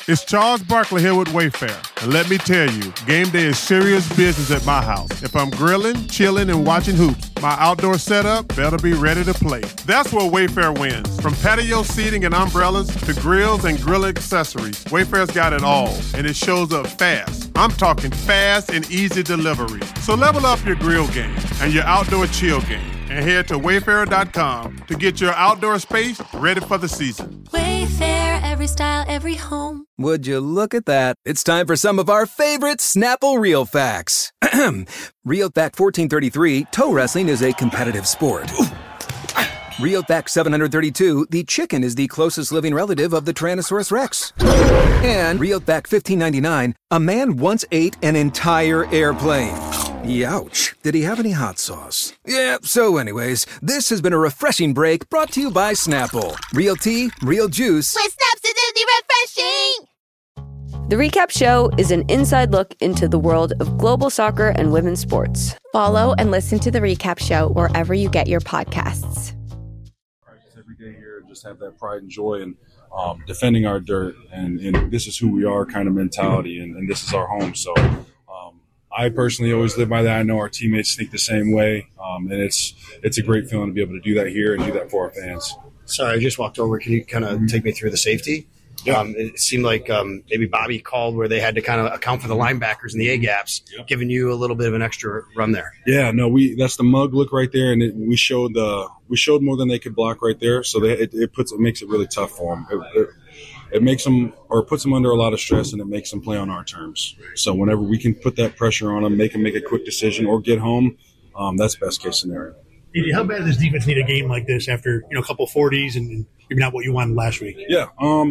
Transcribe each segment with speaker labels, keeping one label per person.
Speaker 1: It's Charles Barkley here with Wayfair. And let me tell you, game day is serious business at my house. If I'm grilling, chilling, and watching hoops, my outdoor setup better be ready to play. That's where Wayfair wins. From patio seating and umbrellas to grills and grill accessories, Wayfair's got it all, and it shows up fast. I'm talking fast and easy delivery. So level up your grill game and your outdoor chill game, and head to wayfair.com to get your outdoor space ready for the season.
Speaker 2: Wayfair, every style, every home.
Speaker 3: Would you look at that? It's time for some of our favorite Snapple Real Facts. Real Fact 1433, toe wrestling is a competitive sport. Real Fact 732, the chicken is the closest living relative of the Tyrannosaurus Rex. And Real Fact 1599, a man once ate an entire airplane. Youch. Did he have any hot sauce? Yeah, so anyways, this has been a refreshing break brought to you by Snapple. Real tea, real juice.
Speaker 4: With Snap's acidity refreshing!
Speaker 5: The Recap Show is an inside look into the world of global soccer and women's sports.
Speaker 6: Follow and listen to The Recap Show wherever you get your podcasts.
Speaker 7: Every day here, just have that pride and joy and defending our dirt. And this is who we are kind of mentality, and this is our home. So I personally always live by that. I know our teammates think the same way. And it's a great feeling to be able to do that here and do that for our fans.
Speaker 8: Sorry, I just walked over. Can you kind of take me through the safety? Yeah. It seemed like maybe Bobby called where they had to kind of account for the linebackers and the A-gaps, giving you a little bit of an extra run there.
Speaker 7: Yeah, no, that's the mug look right there, and we showed more than they could block right there, so it makes it really tough for them. It makes them, or puts them under a lot of stress, and it makes them play on our terms. So whenever we can put that pressure on them, make them make a quick decision or get home, that's best case scenario.
Speaker 9: How bad does this defense need a game like this after a couple 40s and maybe not what you wanted last week?
Speaker 7: Yeah,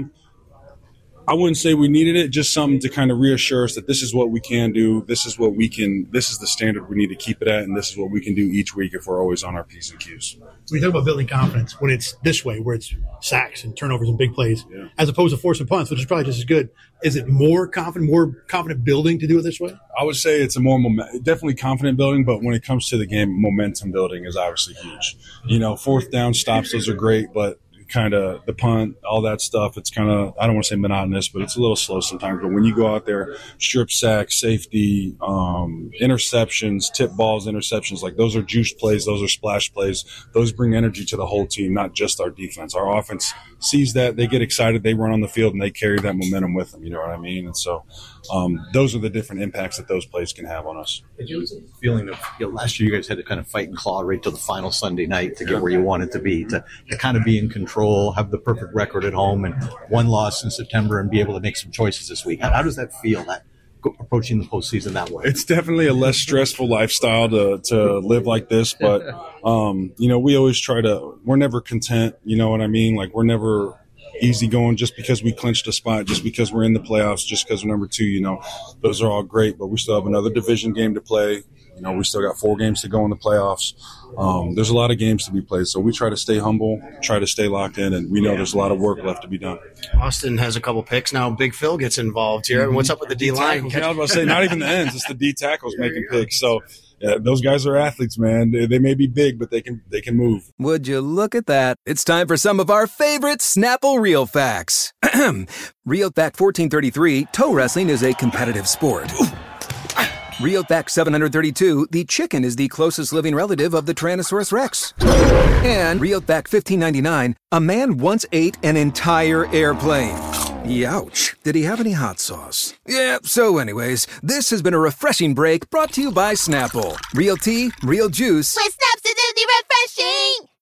Speaker 7: I wouldn't say we needed it, just something to kind of reassure us that this is what we can do, this is the standard we need to keep it at, and this is what we can do each week if we're always on our P's and Q's.
Speaker 9: We talk about building confidence when it's this way, where it's sacks and turnovers and big plays, as opposed to force and punts, which is probably just as good. Is it more confident building to do it this way?
Speaker 7: I would say it's a more definitely confident building, but when it comes to the game, momentum building is obviously huge. Fourth down stops, those are great, but kind of the punt, all that stuff, it's kind of, I don't want to say monotonous, but it's a little slow sometimes. But when you go out there, strip sack, safety, interceptions, tip balls, interceptions, like those are juice plays, those are splash plays. Those bring energy to the whole team, not just our defense. Our offense sees that, they get excited, they run on the field, and they carry that momentum with them, you know what I mean? And so those are the different impacts that those plays can have on us.
Speaker 10: It was a feeling of, last year you guys had to kind of fight and claw right till the final Sunday night to get where you wanted to be, to kind of be in control, have the perfect record at home, and one loss in September and be able to make some choices this week. How does that feel, approaching the postseason that way?
Speaker 7: It's definitely a less stressful lifestyle to live like this, but we always we're never content, you know what I mean? Like, we're never easy going just because we clinched a spot, just because we're in the playoffs, just because we're number 2, those are all great, but we still have another division game to play. We still got 4 games to go in the playoffs. There's a lot of games to be played, so we try to stay humble, try to stay locked in, and we know there's a lot of work left to be done.
Speaker 8: Austin has a couple picks now. Big Phil gets involved here. What's up with the D-line?
Speaker 7: I was about to say, not even the ends. It's the D tackles making picks. So those guys are athletes, man. They may be big, but they can move.
Speaker 3: Would you look at that? It's time for some of our favorite Snapple Real Facts. Real Fact 1433, toe wrestling is a competitive sport. Real Fact 732, the chicken is the closest living relative of the Tyrannosaurus Rex. And Real Fact 1599, a man once ate an entire airplane. Youch. Did he have any hot sauce? Yeah, so anyways, this has been a refreshing break brought to you by Snapple. Real tea, real juice.
Speaker 4: With Snap's acidity refreshing!